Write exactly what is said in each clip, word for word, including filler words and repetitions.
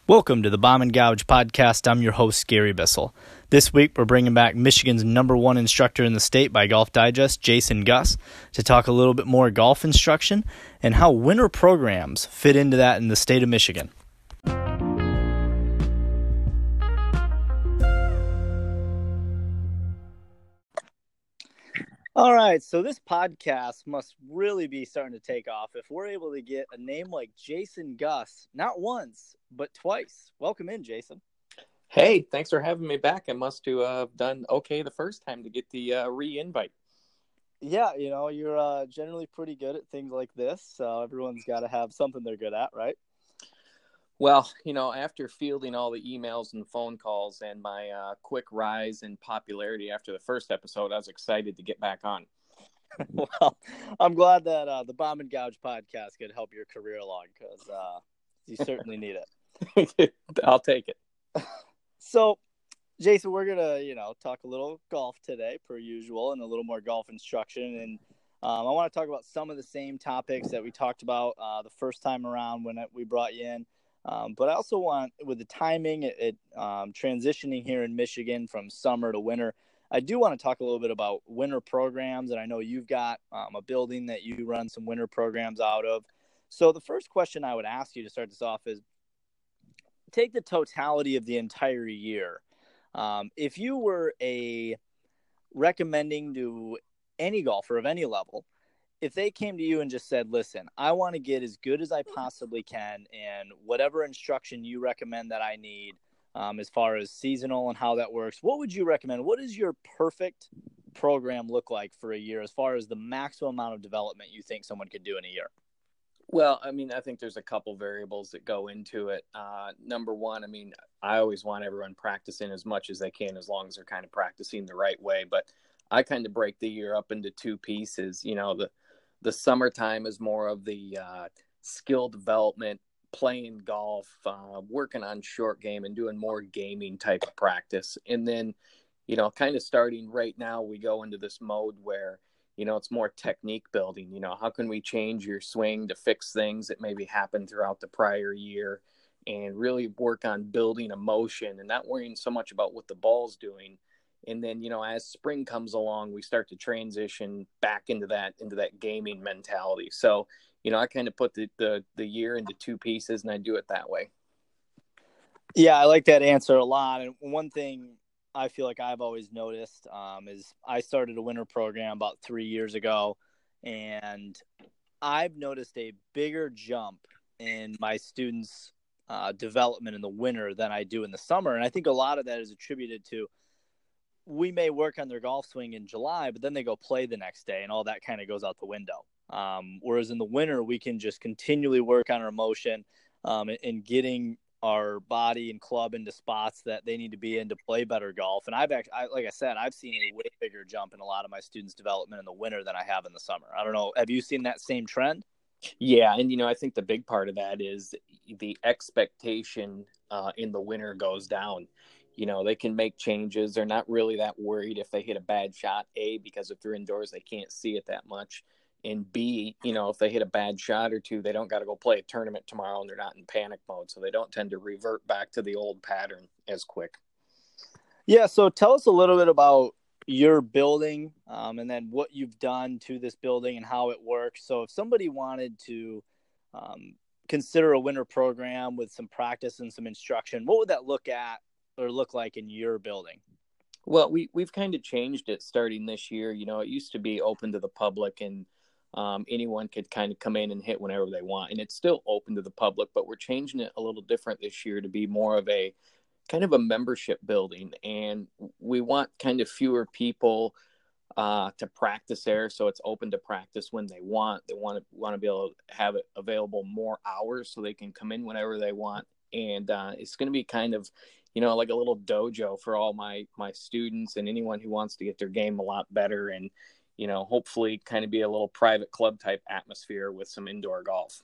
Welcome to the Bomb and Gouge podcast. I'm your host, Gary Bissell. This week, we're bringing back Michigan's number one instructor in the state by Golf Digest, Jason Guss, to talk a little bit more golf instruction and how winter programs fit into that in the state of Michigan. All right, so this podcast must really be starting to take off if we're able to get a name like Jason Guss, not once, but twice. Welcome in, Jason. Hey, thanks for having me back. I must have uh, done okay the first time to get the uh, re-invite. Yeah, you know, you're uh, generally pretty good at things like this, so everyone's got to have something they're good at, right? Well, you know, after fielding all the emails and phone calls and my uh, quick rise in popularity after the first episode, I was excited to get back on. Well, I'm glad that uh, the Bomb and Gouge podcast could help your career along because uh, you certainly need it. I'll take it. So, Jason, we're going to, you know, talk a little golf today, per usual, and a little more golf instruction. And um, I want to talk about some of the same topics that we talked about uh, the first time around when we brought you in. Um, but I also want, with the timing, it, it um, transitioning here in Michigan from summer to winter, I do want to talk a little bit about winter programs. And I know you've got um, a building that you run some winter programs out of. So the first question I would ask you to start this off is, take the totality of the entire year. Um, if you were a recommending to any golfer of any level, if they came to you and just said, listen, I want to get as good as I possibly can, and whatever instruction you recommend that I need um, as far as seasonal and how that works, what would you recommend? What does your perfect program look like for a year as far as the maximum amount of development you think someone could do in a year? Well, I mean, I think there's a couple variables that go into it. Uh, number one, I mean, I always want everyone practicing as much as they can as long as they're kind of practicing the right way. But I kind of break the year up into two pieces. You know, the the summertime is more of the uh, skill development, playing golf, uh, working on short game and doing more gaming type of practice. And then, you know, kind of starting right now, we go into this mode where, you know, it's more technique building. You know, how can we change your swing to fix things that maybe happened throughout the prior year and really work on building a motion and not worrying so much about what the ball's doing. And then, you know, as spring comes along, we start to transition back into that, into that gaming mentality. So, you know, I kind of put the, the, the year into two pieces and I do it that way. Yeah, I like that answer a lot. And one thing I feel like I've always noticed um, is I started a winter program about three years ago, and I've noticed a bigger jump in my students' uh, development in the winter than I do in the summer. And I think a lot of that is attributed to, we may work on their golf swing in July, but then they go play the next day and all that kind of goes out the window. Um, whereas in the winter, we can just continually work on our motion um, and, and getting our body and club into spots that they need to be in to play better golf. And I've actually, I, like I said, I've seen a way bigger jump in a lot of my students' development in the winter than I have in the summer. I don't know. Have you seen that same trend? Yeah. And, you know, I think the big part of that is the expectation uh, in the winter goes down. You know, they can make changes. They're not really that worried if they hit a bad shot, A, because if they're indoors, they can't see it that much. And B, you know, if they hit a bad shot or two, they don't got to go play a tournament tomorrow and they're not in panic mode. So they don't tend to revert back to the old pattern as quick. Yeah. So tell us a little bit about your building um, and then what you've done to this building and how it works. So if somebody wanted to um, consider a winter program with some practice and some instruction, what would that look at or look like in your building? Well, we, we've kind of changed it starting this year. You know, it used to be open to the public and Um, anyone could kind of come in and hit whenever they want. And it's still open to the public, but we're changing it a little different this year to be more of a kind of a membership building. And we want kind of fewer people uh, to practice there. So it's open to practice when they want. They want to want to be able to have it available more hours so they can come in whenever they want. And uh, it's going to be kind of, you know, like a little dojo for all my, my students and anyone who wants to get their game a lot better. And, you know, hopefully kind of be a little private club type atmosphere with some indoor golf.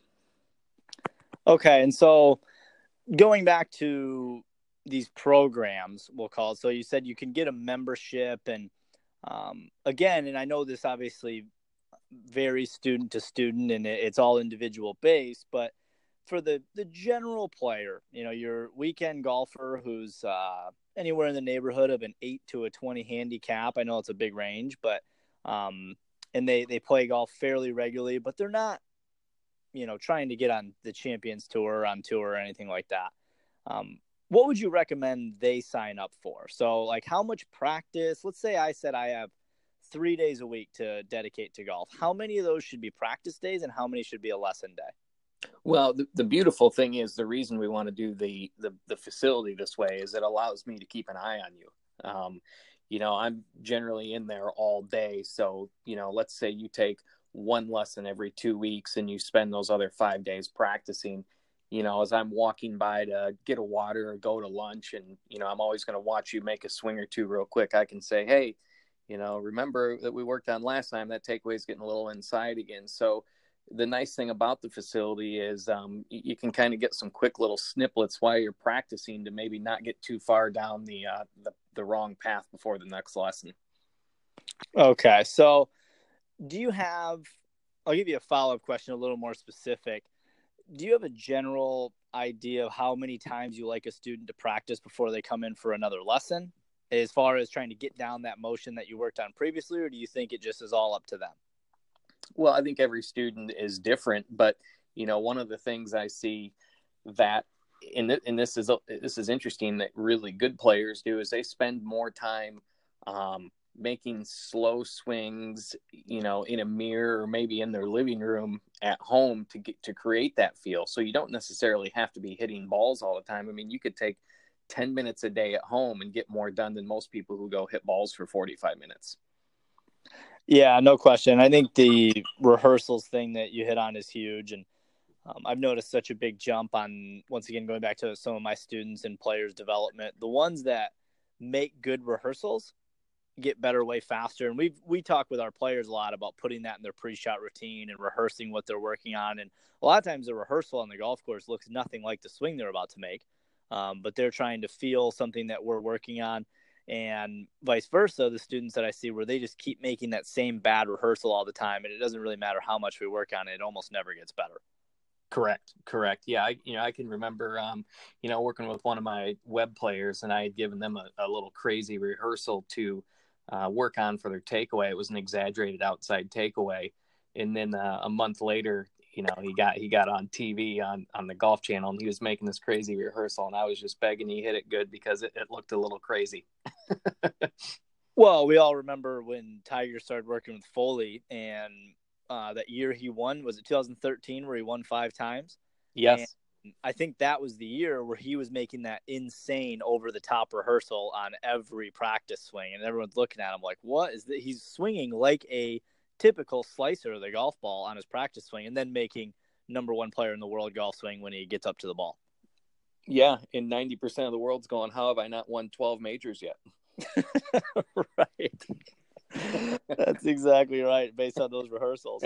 Okay. And so going back to these programs, we'll call it, so you said you can get a membership and um, again, and I know this obviously varies student to student and it's all individual based, but for the, the general player, you know, your weekend golfer who's uh, anywhere in the neighborhood of an eight to a twenty handicap. I know it's a big range, but um, and they, they play golf fairly regularly, but they're not, you know, trying to get on the Champions Tour, on tour, or anything like that. Um, what would you recommend they sign up for? So, like, how much practice? Let's say I said I have three days a week to dedicate to golf. How many of those should be practice days, and how many should be a lesson day? Well, the, the beautiful thing is the reason we want to do the, the the facility this way is it allows me to keep an eye on you. Um, you know, I'm generally in there all day. So, you know, let's say you take one lesson every two weeks and you spend those other five days practicing. You know, as I'm walking by to get a water or go to lunch, and, you know, I'm always going to watch you make a swing or two real quick, I can say, hey, you know, remember that we worked on last time, that takeaway is getting a little inside again. So the nice thing about the facility is um, you, you can kind of get some quick little snippets while you're practicing to maybe not get too far down the, uh, the, the wrong path before the next lesson. Okay. So do you have, I'll give you a follow-up question, a little more specific. Do you have a general idea of how many times you like a student to practice before they come in for another lesson, as far as trying to get down that motion that you worked on previously, or do you think it just is all up to them? Well, I think every student is different, but, you know, one of the things I see that, and, th- and this is, this is interesting, that really good players do is they spend more time um, making slow swings, you know, in a mirror or maybe in their living room at home to get to create that feel. So you don't necessarily have to be hitting balls all the time. I mean, you could take ten minutes a day at home and get more done than most people who go hit balls for forty-five minutes. Yeah, no question. I think the rehearsals thing that you hit on is huge. And um, I've noticed such a big jump on, once again, going back to some of my students and players development, the ones that make good rehearsals get better way faster. And we we talk with our players a lot about putting that in their pre-shot routine and rehearsing what they're working on. And a lot of times the rehearsal on the golf course looks nothing like the swing they're about to make, um, but they're trying to feel something that we're working on, and vice versa. The students that I see where they just keep making that same bad rehearsal all the time, and it doesn't really matter how much we work on it, it almost never gets better. Correct. Correct. Yeah. I, you know, I can remember, um, you know, working with one of my web players, and I had given them a, a little crazy rehearsal to uh, work on for their takeaway. It was an exaggerated outside takeaway. And then uh, a month later, you know, he got, he got on T V on, on the Golf Channel, and he was making this crazy rehearsal, and I was just begging he hit it good because it, it looked a little crazy. Well, we all remember when Tiger started working with Foley, and Uh, that year he won, was it two thousand thirteen, where he won five times? Yes. And I think that was the year where he was making that insane over the top rehearsal on every practice swing. And everyone's looking at him like, what is that? He's swinging like a typical slicer of the golf ball on his practice swing, and then making number one player in the world golf swing when he gets up to the ball. Yeah. And ninety percent of the world's going, how have I not won twelve majors yet? Right. That's exactly right, based on those rehearsals.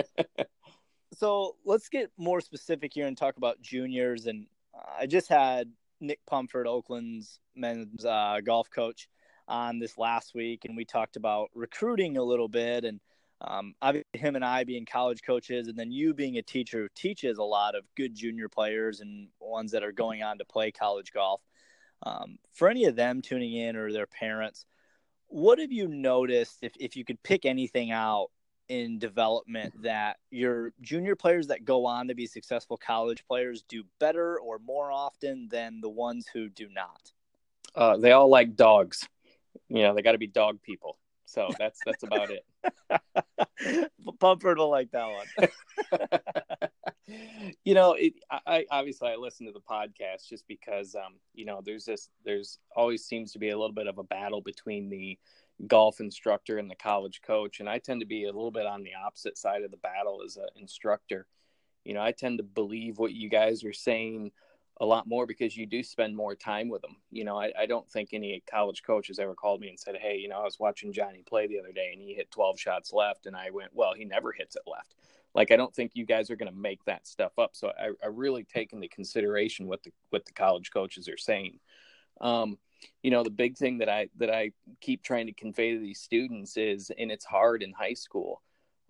So let's get more specific here and talk about juniors. And uh, I just had Nick Pumford, Oakland's men's uh, golf coach, on this last week, and we talked about recruiting a little bit. And um, obviously him and I being college coaches, and then you being a teacher who teaches a lot of good junior players and ones that are going on to play college golf. Um, for any of them tuning in or their parents, what have you noticed, if, if you could pick anything out in development, that your junior players that go on to be successful college players do better or more often than the ones who do not? Uh, they all like dogs. You know, they got to be dog people. So that's that's about it. Pumford will like that one. You know, it, I obviously I listen to the podcast just because, um, you know, there's this, there's always seems to be a little bit of a battle between the golf instructor and the college coach. And I tend to be a little bit on the opposite side of the battle as an instructor. You know, I tend to believe what you guys are saying a lot more because you do spend more time with them. You know, I, I don't think any college coach has ever called me and said, hey, you know, I was watching Johnny play the other day and he hit twelve shots left. And I went, well, he never hits it left. Like, I don't think you guys are going to make that stuff up. So I, I really take into consideration what the, what the college coaches are saying. Um, you know, the big thing that I, that I keep trying to convey to these students is, and it's hard in high school,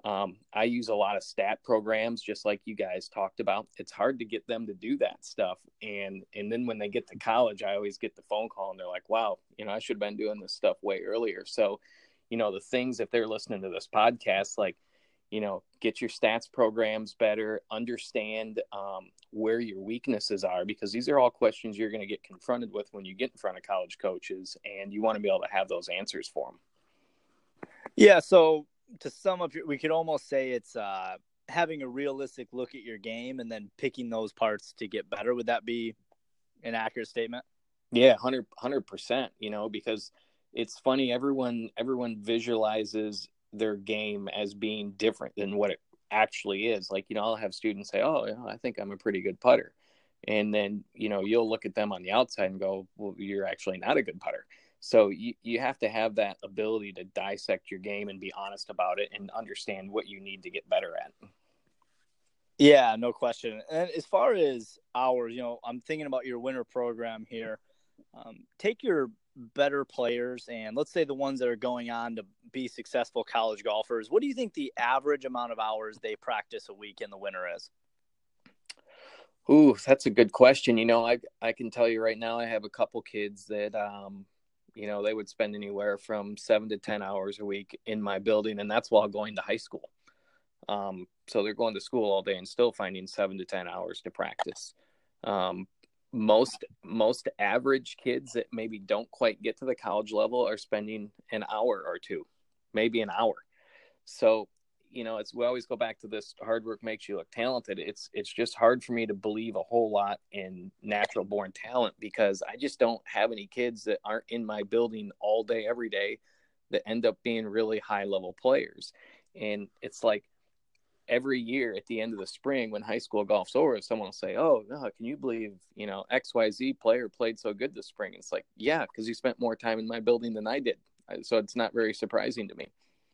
Um, I use a lot of stat programs, just like you guys talked about. It's hard to get them to do that stuff. And, and then when they get to college, I always get the phone call and they're like, wow, you know, I should have been doing this stuff way earlier. So, you know, the things, if they're listening to this podcast, like, you know, get your stats programs better, understand um, where your weaknesses are, because these are all questions you're going to get confronted with when you get in front of college coaches, and you want to be able to have those answers for them. Yeah. So to sum up, we could almost say it's uh, having a realistic look at your game and then picking those parts to get better. Would that be an accurate statement? Yeah, one hundred percent, you know, because it's funny. Everyone, everyone visualizes their game as being different than what it actually is. Like, you know, I'll have students say, oh, yeah, I think I'm a pretty good putter. And then, you know, you'll look at them on the outside and go, well, you're actually not a good putter. So you, you have to have that ability to dissect your game and be honest about it and understand what you need to get better at. Yeah, no question. And as far as hours, you know, I'm thinking about your winter program here. Um, take your better players, and let's say the ones that are going on to be successful college golfers. What do you think the average amount of hours they practice a week in the winter is? Ooh, that's a good question. You know, I I can tell you right now, I have a couple kids that, um, you know, they would spend anywhere from seven to ten hours a week in my building, and that's while going to high school. Um, so they're going to school all day and still finding seven to ten hours to practice. Um, most most average kids that maybe don't quite get to the college level are spending an hour or two, maybe an hour. So, you know, it's, we always go back to this: hard work makes you look talented. It's it's just hard for me to believe a whole lot in natural born talent, because I just don't have any kids that aren't in my building all day every day that end up being really high level players. And it's like, every year at the end of the spring when high school golf's over, someone will say, oh, no, can you believe, you know, X Y Z player played so good this spring? It's like, yeah, because he spent more time in my building than I did. So it's not very surprising to me.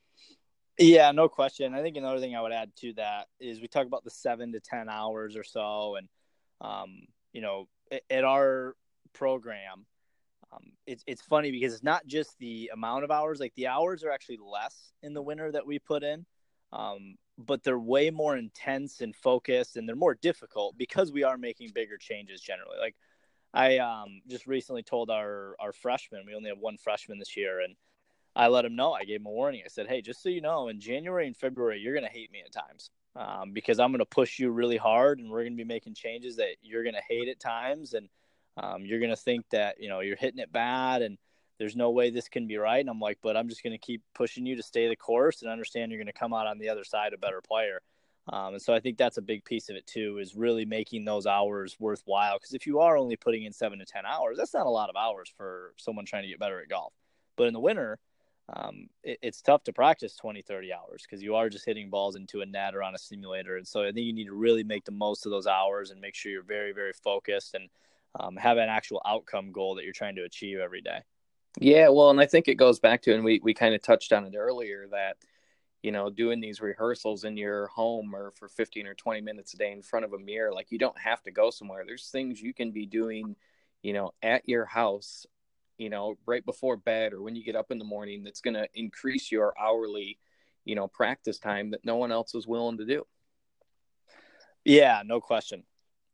Yeah, no question. I think another thing I would add to that is we talk about the seven to ten hours or so. And, um, you know, at our program, um, it's, it's funny because it's not just the amount of hours. Like, the hours are actually less in the winter that we put in. Um, but they're way more intense and focused, and they're more difficult because we are making bigger changes generally. Like, I um, just recently told our, our freshmen, we only have one freshman this year, and I let him know. I gave him a warning. I said, hey, just so you know, in January and February, you're going to hate me at times um, because I'm going to push you really hard, and we're going to be making changes that you're going to hate at times. And um, you're going to think that, you know, you're hitting it bad and there's no way this can be right. And I'm like, but I'm just going to keep pushing you to stay the course and understand you're going to come out on the other side a better player. Um, and so I think that's a big piece of it too, is really making those hours worthwhile. Because if you are only putting in seven to ten hours, that's not a lot of hours for someone trying to get better at golf. But in the winter, um, it, it's tough to practice twenty, thirty hours because you are just hitting balls into a net or on a simulator. And so I think you need to really make the most of those hours and make sure you're very, very focused and um, have an actual outcome goal that you're trying to achieve every day. Yeah, well, and I think it goes back to, and we, we kind of touched on it earlier, that, you know, doing these rehearsals in your home or for fifteen or twenty minutes a day in front of a mirror, like, you don't have to go somewhere. There's things you can be doing, you know, at your house, you know, right before bed or when you get up in the morning, that's going to increase your hourly, you know, practice time that no one else is willing to do. Yeah, no question.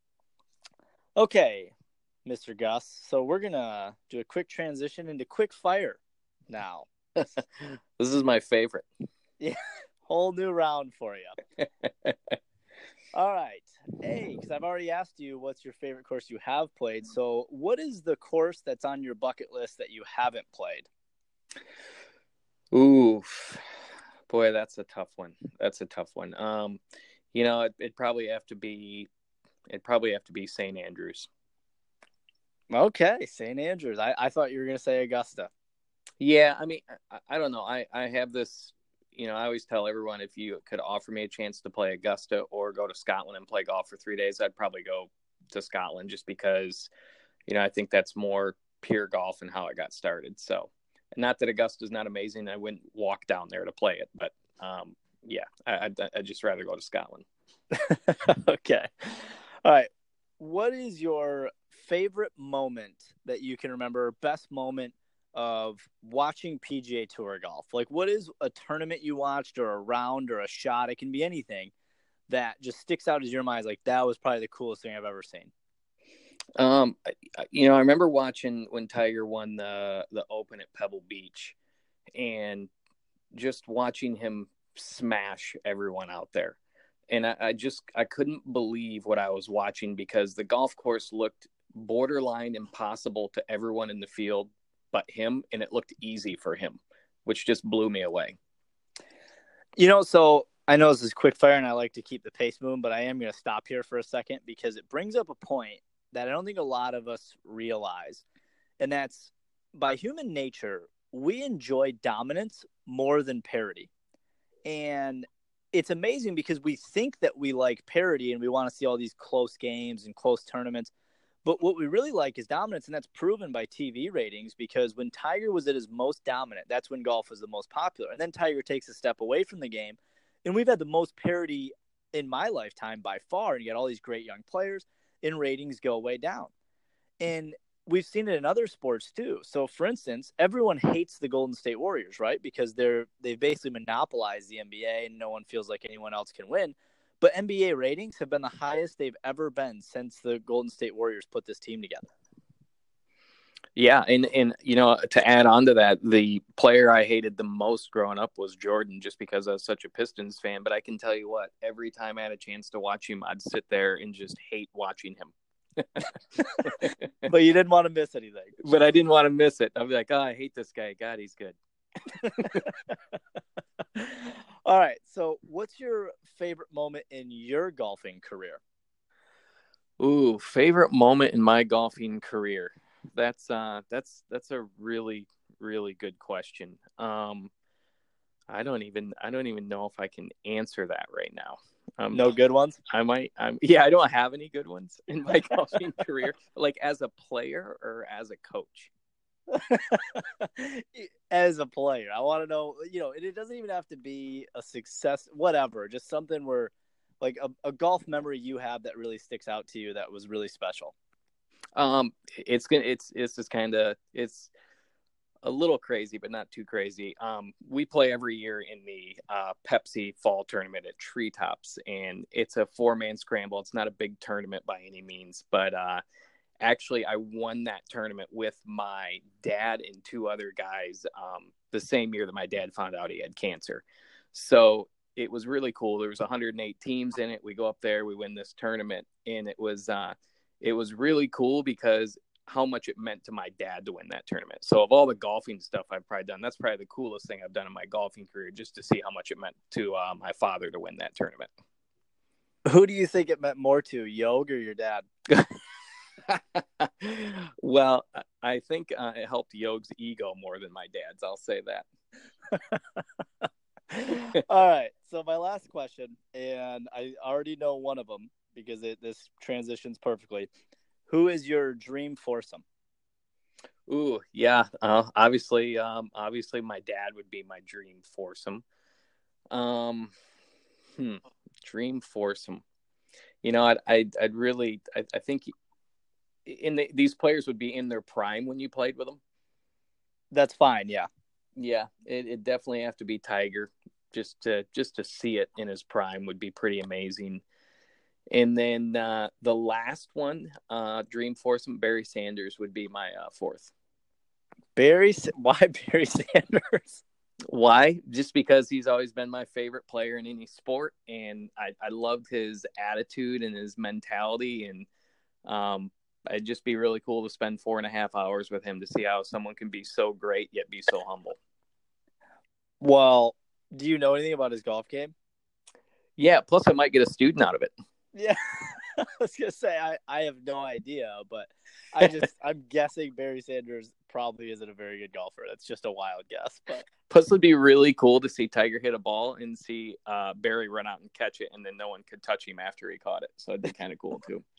Okay, Mister Gus. So we're going to do a quick transition into quick fire now. This is my favorite. Yeah, whole new round for you. All right. Hey, because I've already asked you what's your favorite course you have played. So what is the course that's on your bucket list that you haven't played? Ooh, boy, that's a tough one. That's a tough one. Um, you know, it, it'd probably have to be, it'd probably have to be Saint Andrews. Okay, Saint Andrews. I, I thought you were going to say Augusta. Yeah, I mean, I, I don't know. I, I have this, you know, I always tell everyone, if you could offer me a chance to play Augusta or go to Scotland and play golf for three days, I'd probably go to Scotland, just because, you know, I think that's more pure golf and how I got started. So, not that Augusta's not amazing. I wouldn't walk down there to play it, but um, yeah, I, I'd, I'd just rather go to Scotland. Okay. All right. What is your favorite moment that you can remember, best moment of watching P G A Tour golf? Like, what is a tournament you watched or a round or a shot? It can be anything that just sticks out as your mind. Like, that was probably the coolest thing I've ever seen. Um, you know, I remember watching when Tiger won the the Open at Pebble Beach, and just watching him smash everyone out there. And I, I just I couldn't believe what I was watching, because the golf course looked borderline impossible to everyone in the field but him, and it looked easy for him, which just blew me away. You know, so I know this is quick fire, and I like to keep the pace moving, but I am going to stop here for a second because it brings up a point that I don't think a lot of us realize, and that's by human nature, we enjoy dominance more than parity. And it's amazing because we think that we like parity and we want to see all these close games and close tournaments. But what we really like is dominance, and that's proven by T V ratings, because when Tiger was at his most dominant, that's when golf was the most popular. And then Tiger takes a step away from the game, and we've had the most parity in my lifetime by far, and you get all these great young players, and ratings go way down. And we've seen it in other sports too. So, for instance, everyone hates the Golden State Warriors, right? Because they're they've basically monopolized the N B A, and no one feels like anyone else can win. But N B A ratings have been the highest they've ever been since the Golden State Warriors put this team together. Yeah, and, and you know, to add on to that, the player I hated the most growing up was Jordan, just because I was such a Pistons fan. But I can tell you what, every time I had a chance to watch him, I'd sit there and just hate watching him. But you didn't want to miss anything. But I didn't want to miss it. I'd be like, oh, I hate this guy. God, he's good. All right. So what's your favorite moment in your golfing career? Ooh, favorite moment in my golfing career. That's uh that's that's a really, really good question. Um I don't even I don't even know if I can answer that right now. Um, no good ones? I might. I'm, yeah, I don't have any good ones in my golfing career, like as a player or as a coach. As a player, I want to know, you know, it doesn't even have to be a success, whatever, just something where, like a, a golf memory you have that really sticks out to you that was really special. Um, it's gonna, it's, it's just kind of, it's a little crazy, but not too crazy. Um, we play every year in the uh, Pepsi Fall Tournament at Treetops, and it's a four-man scramble. It's not a big tournament by any means, but uh, actually, I won that tournament with my dad and two other guys um, the same year that my dad found out he had cancer. So it was really cool. There was one hundred eight teams in it. We go up there, we win this tournament, and it was uh, it was really cool because how much it meant to my dad to win that tournament. So of all the golfing stuff I've probably done, that's probably the coolest thing I've done in my golfing career, just to see how much it meant to uh, my father to win that tournament. Who do you think it meant more to, Yog or your dad? Well, I think uh, it helped Yog's ego more than my dad's. I'll say that. All right. So my last question, and I already know one of them because it, this transitions perfectly. Who is your dream foursome? Ooh, yeah. Uh, obviously, um, obviously, my dad would be my dream foursome. Um, hmm, dream foursome. You know, I'd, I'd, I'd really, I, I think, in the, these players would be in their prime when you played with them. That's fine. Yeah, yeah. It it definitely have to be Tiger. Just to just to see it in his prime would be pretty amazing. And then uh, the last one, uh, dream foursome, Barry Sanders would be my uh, fourth. Barry, why Barry Sanders? Why? Just because he's always been my favorite player in any sport, and I, I loved his attitude and his mentality, and um, it'd just be really cool to spend four and a half hours with him to see how someone can be so great yet be so humble. Well, do you know anything about his golf game? Yeah, plus I might get a student out of it. Yeah, I was gonna say I, I have no idea, but I just I'm guessing Barry Sanders probably isn't a very good golfer. That's just a wild guess. But plus, it'd be really cool to see Tiger hit a ball and see uh, Barry run out and catch it, and then no one could touch him after he caught it. So it'd be kind of cool too.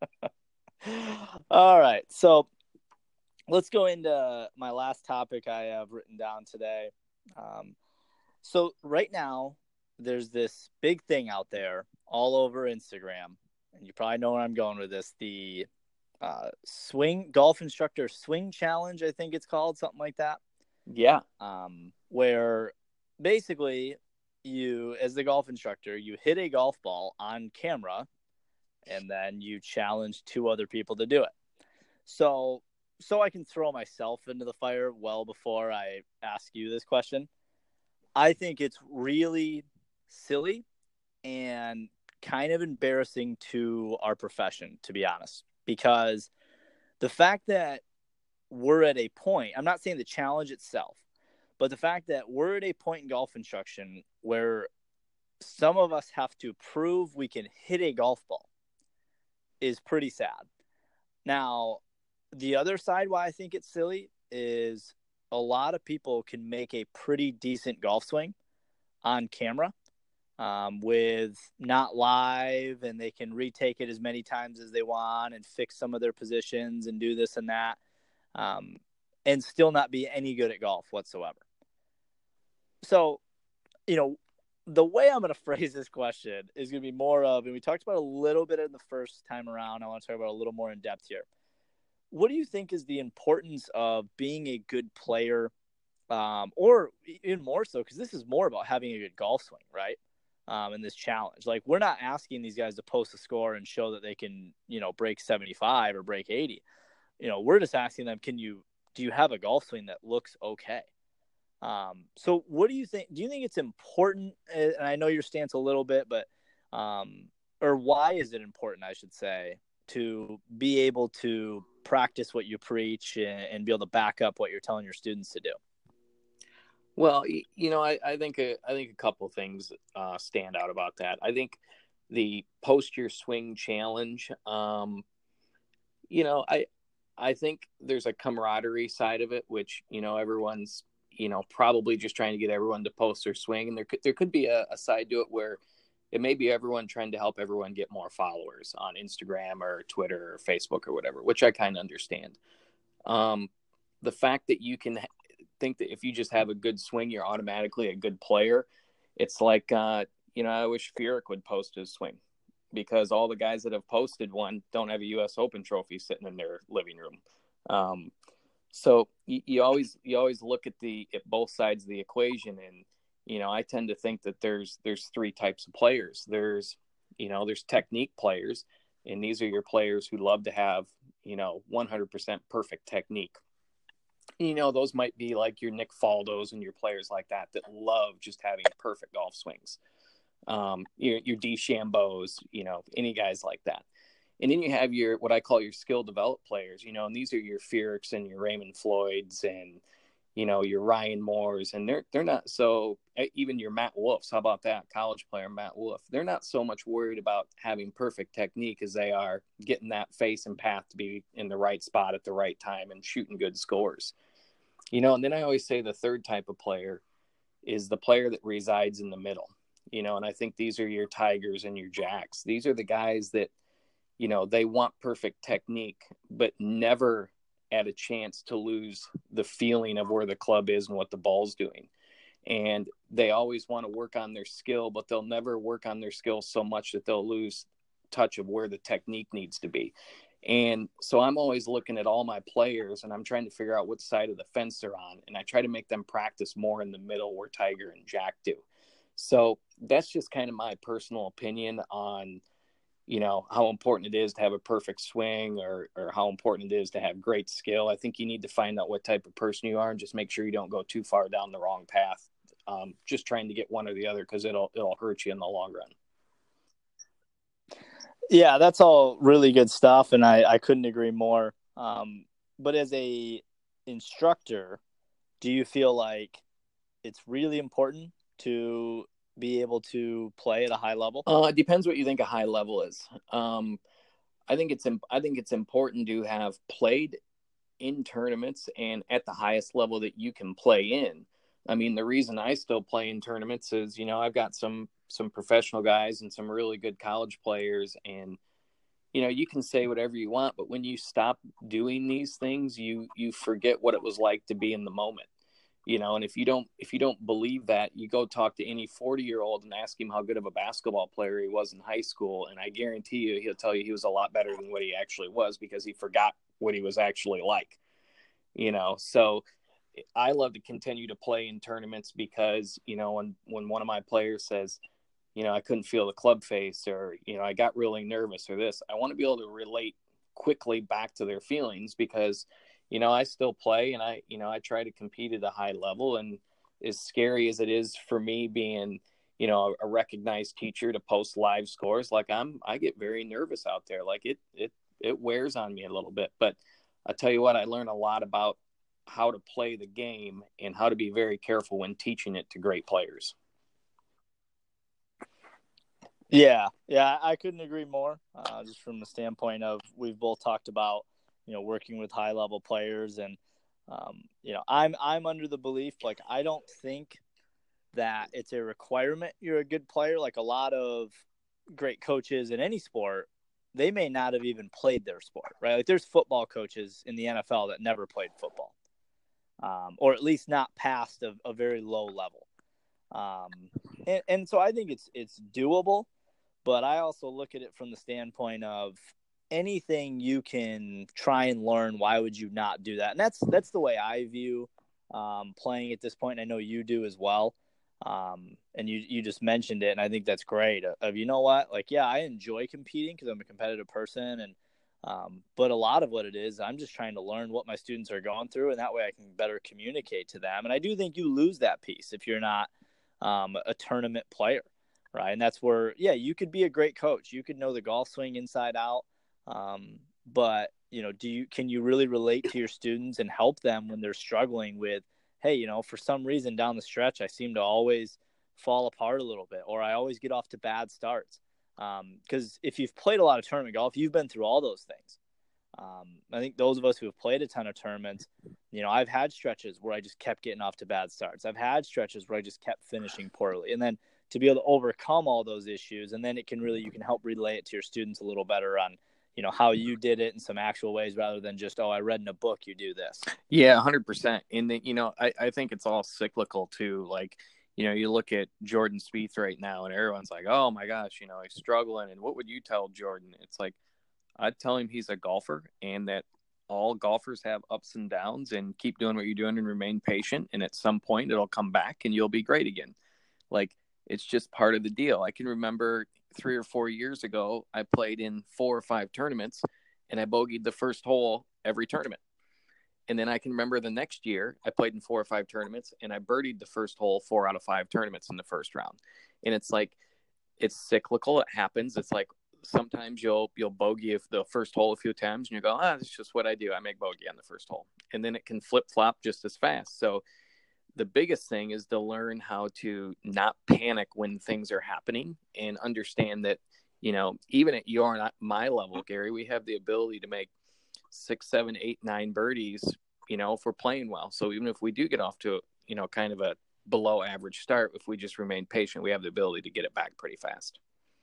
All right, so let's go into my last topic I have written down today. Um, so right now, there's this big thing out there all over Instagram, and you probably know where I'm going with this, the uh, swing golf instructor swing challenge, I think it's called, something like that. Yeah. Um, where basically you, as the golf instructor, you hit a golf ball on camera and then you challenge two other people to do it. So, so I can throw myself into the fire well before I ask you this question. I think it's really silly and kind of embarrassing to our profession, to be honest, because the fact that we're at a point, I'm not saying the challenge itself, but the fact that we're at a point in golf instruction where some of us have to prove we can hit a golf ball is pretty sad. Now, the other side why I think it's silly is a lot of people can make a pretty decent golf swing on camera um, with not live, and they can retake it as many times as they want and fix some of their positions and do this and that, um, and still not be any good at golf whatsoever. So, you know, the way I'm going to phrase this question is going to be more of, and we talked about a little bit in the first time around, I want to talk about a little more in depth here. What do you think is the importance of being a good player, um, or even more so, because this is more about having a good golf swing, right? Um, in this challenge, like, we're not asking these guys to post a score and show that they can, you know, break seventy-five or break eighty. You know, we're just asking them, can you, do you have a golf swing that looks okay? Um, so what do you think? Do you think it's important? And I know your stance a little bit, but, um, or why is it important, I should say, to be able to practice what you preach and, and be able to back up what you're telling your students to do? Well, you know, I, I think a, I think a couple things uh, stand out about that. I think the post your swing challenge, um, you know, I I think there's a camaraderie side of it, which, you know, everyone's, you know, probably just trying to get everyone to post their swing. And there could, there could be a, a side to it where it may be everyone trying to help everyone get more followers on Instagram or Twitter or Facebook or whatever, which I kind of understand. Um, the fact that you can think that if you just have a good swing, you're automatically a good player. It's like, uh, you know, I wish Furyk would post his swing, because all the guys that have posted one don't have a U S Open trophy sitting in their living room. Um, so you, you always, you always look at the, at both sides of the equation. And, you know, I tend to think that there's, there's three types of players. There's, you know, there's technique players, and these are your players who love to have, you know, one hundred percent perfect technique. You know, those might be like your Nick Faldos and your players like that, that love just having perfect golf swings. Um, your, your DeChambeaus, you know, any guys like that. And then you have your, what I call your skill developed players, you know, and these are your Furyks and your Raymond Floyds and, you know, your Ryan Moores, and they're, they're not so, even your Matt Wolfs. How about that? College player, Matt Wolf. They're not so much worried about having perfect technique as they are getting that face and path to be in the right spot at the right time and shooting good scores. You know, and then I always say the third type of player is the player that resides in the middle, you know, and I think these are your Tigers and your Jacks. These are the guys that, you know, they want perfect technique, but never at a chance to lose the feeling of where the club is and what the ball's doing. And they always want to work on their skill, but they'll never work on their skill so much that they'll lose touch of where the technique needs to be. And so I'm always looking at all my players and I'm trying to figure out what side of the fence they're on. And I try to make them practice more in the middle where Tiger and Jack do. So that's just kind of my personal opinion on, you know, how important it is to have a perfect swing, or, or how important it is to have great skill. I think you need to find out what type of person you are and just make sure you don't go too far down the wrong path. Um, just trying to get one or the other, because it'll, it'll hurt you in the long run. Yeah, that's all really good stuff, and I, I couldn't agree more. Um, but as a instructor, do you feel like it's really important to be able to play at a high level? Uh, it depends what you think a high level is. Um, I think it's I think it's important to have played in tournaments and at the highest level that you can play in. I mean, the reason I still play in tournaments is, you know, I've got some some professional guys and some really good college players, and you know, you can say whatever you want, but when you stop doing these things, you you forget what it was like to be in the moment. you know, and if you don't, if you don't believe that, you go talk to any forty year old and ask him how good of a basketball player he was in high school. And I guarantee you, he'll tell you he was a lot better than what he actually was, because he forgot what he was actually like, you know? So I love to continue to play in tournaments because, you know, when, when one of my players says, you know, I couldn't feel the club face, or, you know, I got really nervous, or this, I want to be able to relate quickly back to their feelings, because, you know, I still play, and I, you know, I try to compete at a high level. And as scary as it is for me being, you know, a, a recognized teacher to post live scores, like I'm, I get very nervous out there. Like it, it, it wears on me a little bit, but I tell you what, I learned a lot about how to play the game and how to be very careful when teaching it to great players. Yeah, yeah, I couldn't agree more. Uh, just from the standpoint of, we've both talked about, you know, working with high level players, and um, you know, I'm I'm under the belief, like, I don't think that it's a requirement you're a good player. Like, a lot of great coaches in any sport, they may not have even played their sport, right? Like, there's football coaches in the N F L that never played football, um, or at least not past a, a very low level. Um, and, and so I think it's it's doable. But I also look at it from the standpoint of, anything you can try and learn, why would you not do that? And that's that's the way I view um, playing at this point. And I know you do as well. Um, and you you just mentioned it, and I think that's great. Of, you know what, like, yeah, I enjoy competing because I'm a competitive person, and um, but a lot of what it is, I'm just trying to learn what my students are going through, and that way I can better communicate to them. And I do think you lose that piece if you're not um, a tournament player. Right. And that's where, yeah, you could be a great coach. You could know the golf swing inside out. Um, but, you know, do you, can you really relate to your students and help them when they're struggling with, hey, you know, for some reason down the stretch, I seem to always fall apart a little bit, or I always get off to bad starts. Um, cause if you've played a lot of tournament golf, you've been through all those things. Um, I think those of us who have played a ton of tournaments, you know, I've had stretches where I just kept getting off to bad starts. I've had stretches where I just kept finishing poorly. And then to be able to overcome all those issues, and then it can really, you can help relay it to your students a little better on, you know, how you did it in some actual ways, rather than just, oh, I read in a book, you do this. Yeah, one hundred percent. And, the, you know, I, I think it's all cyclical too. Like, you know, you look at Jordan Spieth right now, and everyone's like, oh my gosh, you know, he's struggling. And what would you tell Jordan? It's like, I'd tell him he's a golfer, and that all golfers have ups and downs, and keep doing what you're doing and remain patient. And at some point it'll come back and you'll be great again. Like, it's just part of the deal. I can remember three or four years ago, I played in four or five tournaments, and I bogeyed the first hole every tournament. And then I can remember the next year, I played in four or five tournaments, and I birdied the first hole four out of five tournaments in the first round. And it's like, it's cyclical. It happens. It's like, sometimes you'll you'll bogey if the first hole a few times, and you go, ah, that's just what I do. I make bogey on the first hole. And then it can flip flop just as fast. So the biggest thing is to learn how to not panic when things are happening, and understand that, you know, even at your not my level, Gary, we have the ability to make six, seven, eight, nine birdies, you know, if we're playing well. So even if we do get off to, you know, kind of a below average start, if we just remain patient, we have the ability to get it back pretty fast.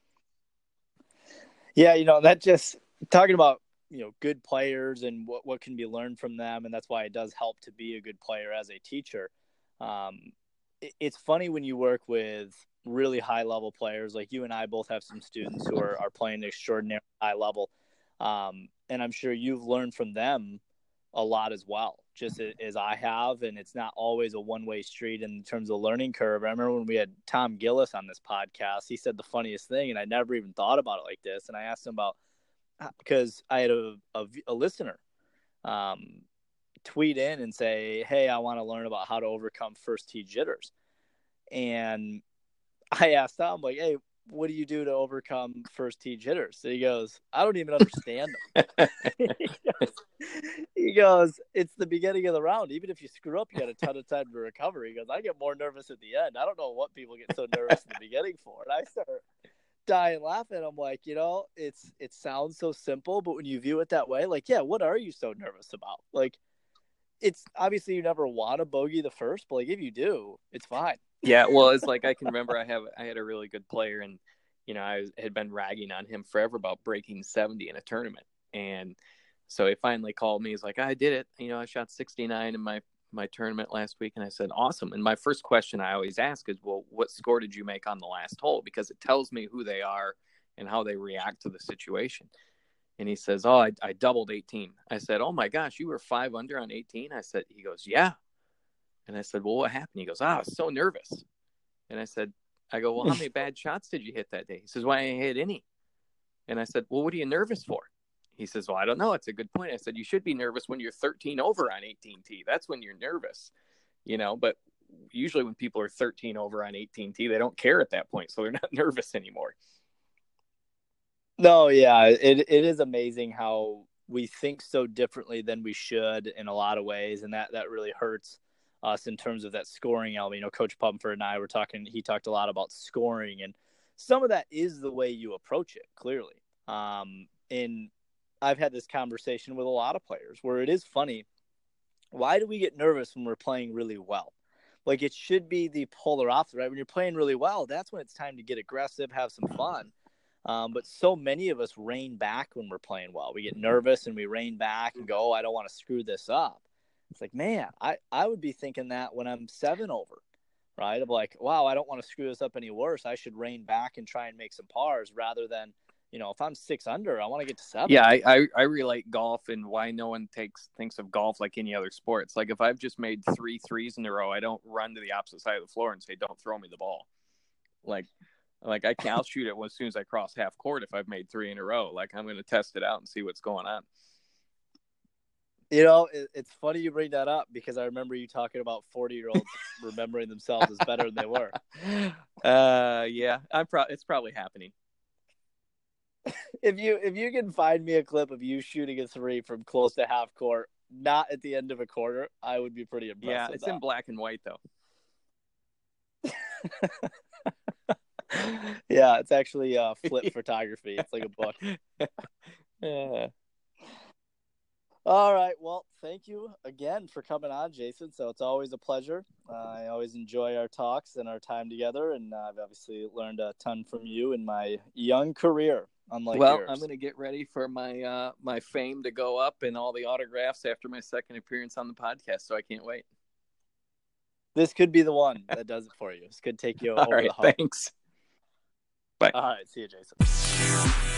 Yeah, you know, that just talking about, you know, good players and what, what can be learned from them. And that's why it does help to be a good player as a teacher. Um, it, it's funny when you work with really high level players, like you and I both have some students who are, are playing extraordinarily high level. Um, and I'm sure you've learned from them a lot as well, just as I have. And it's not always a one-way street in terms of learning curve. I remember when we had Tom Gillis on this podcast, he said the funniest thing, and I never even thought about it like this. And I asked him about, because I had a, a, a listener um, tweet in and say, hey, I want to learn about how to overcome first tee jitters. And I asked Tom, like, hey, what do you do to overcome first tee jitters? So he goes, I don't even understand them. he, goes, he goes, it's the beginning of the round. Even if you screw up, you got a ton of time to recover. He goes, I get more nervous at the end. I don't know what people get so nervous in the beginning for. And I start dying laughing. I'm like, you know, it's it sounds so simple, but when you view it that way, like, yeah, what are you so nervous about? Like, it's obviously you never want to bogey the first, but like if you do, it's fine. Yeah, well, it's like I can remember I have I had a really good player, and you know I had been ragging on him forever about breaking seventy in a tournament, and so he finally called me. He's like, I did it. You know, I shot sixty-nine in my my tournament last week. And I said, awesome. And my first question I always ask is, well, what score did you make on the last hole? Because it tells me who they are and how they react to the situation. And he says, oh, I, I doubled eighteen. I said, oh my gosh, you were five under on eighteen? I said, he goes, yeah. And I said, well, what happened? He goes, oh, I was so nervous. And I said, I go, well, how many bad shots did you hit that day? He says, well, I didn't hit any. And I said, well, what are you nervous for? He says, well, I don't know. It's a good point. I said, you should be nervous when you're thirteen over on eighteen T. That's when you're nervous, you know, but usually when people are thirteen over on eighteen T, they don't care at that point. So they're not nervous anymore. No, yeah, it it is amazing how we think so differently than we should in a lot of ways, and that, that really hurts us in terms of that scoring element. You know, Coach Pumford and I were talking, he talked a lot about scoring, and some of that is the way you approach it, clearly. Um, and I've had this conversation with a lot of players where it is funny. Why do we get nervous when we're playing really well? Like, it should be the polar opposite, right? When you're playing really well, that's when it's time to get aggressive, have some fun. Um, but so many of us rein back when we're playing well. We get nervous and we rein back and go, oh, I don't want to screw this up. It's like, man, I, I would be thinking that when I'm seven over, right? I'm like, wow, I don't want to screw this up any worse. I should rein back and try and make some pars rather than, you know, if I'm six under, I want to get to seven. Yeah, I, I, I relate golf and why no one takes thinks of golf like any other sport. It's like if I've just made three threes in a row, I don't run to the opposite side of the floor and say, don't throw me the ball. Like, Like I can, I'll shoot it as soon as I cross half court if I've made three in a row. Like I'm going to test it out and see what's going on. You know, it, it's funny you bring that up because I remember you talking about forty-year-olds remembering themselves as better than they were. Uh, yeah, I'm pro- it's probably happening. If you if you can find me a clip of you shooting a three from close to half court, not at the end of a quarter, I would be pretty impressed. Yeah, with it's that. in black and white though. Yeah, it's actually uh, flip photography. It's like a book. Yeah. All right. Well, thank you again for coming on, Jason. So it's always a pleasure. Uh, I always enjoy our talks and our time together, and uh, I've obviously learned a ton from you in my young career. Unlike well, yours. I'm going to get ready for my uh, my fame to go up and all the autographs after my second appearance on the podcast. So I can't wait. This could be the one that does it for you. This could take you all over right, the hump. Thanks. Bye. All right. See you, Jason.